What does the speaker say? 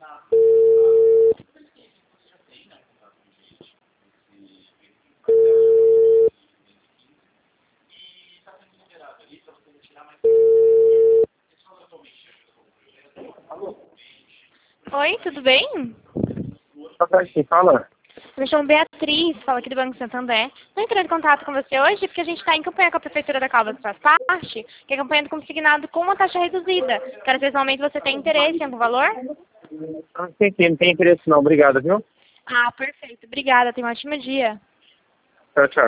Oi, tudo bem? Boa tarde, quem fala? Me chamo Beatriz, falo aqui do Banco Santander. Estou entrando em contato com você hoje porque a gente está em campanha com a Prefeitura da Caldas faz parte, que é campanha do consignado com uma taxa reduzida. Quero saber se realmente você tem interesse em algum valor? Não tem interesse não, obrigado, viu? Ah, perfeito. Obrigada, tenha um ótimo dia. Tchau, tchau.